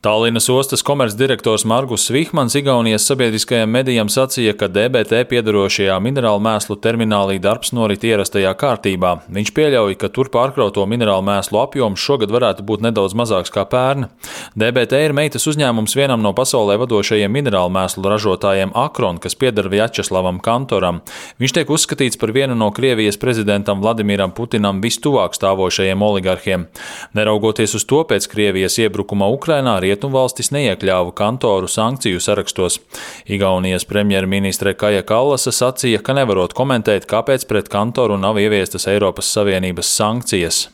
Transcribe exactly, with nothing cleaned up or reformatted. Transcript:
Tallinas ostas komercdirektors Margus Vihmans Igaunijas sabiedriskajam medijam sacīja, ka D B T piedarošajā minerālu mēslu terminālī darbs norit ierastajā kārtībā. Viņš pieļauj, ka tur pārkrauto minerālu mēslu apjoms šogad varētu būt nedaudz mazāks kā pērn. D B T ir meitas uzņēmums vienam no pasaulē vadošajiem minerālu mēslu ražotājiem Akron, kas pieder Vjačeslavam Kantoram. Viņš tiek uzskatīts par vienu no Krievijas prezidentam Vladimiram Putinam vistuvāk stāvošajiem oligarhiem. Neraugoties uz to, pēc Krievijas iebrukuma Ukrainā Rietumvalstis neiekļāva Kantoru sankciju sarakstos. Igaunijas premjerministre Kaja Kallasa sacīja, ka nevarot komentēt, kāpēc pret Kantoru nav ieviestas Eiropas Savienības sankcijas.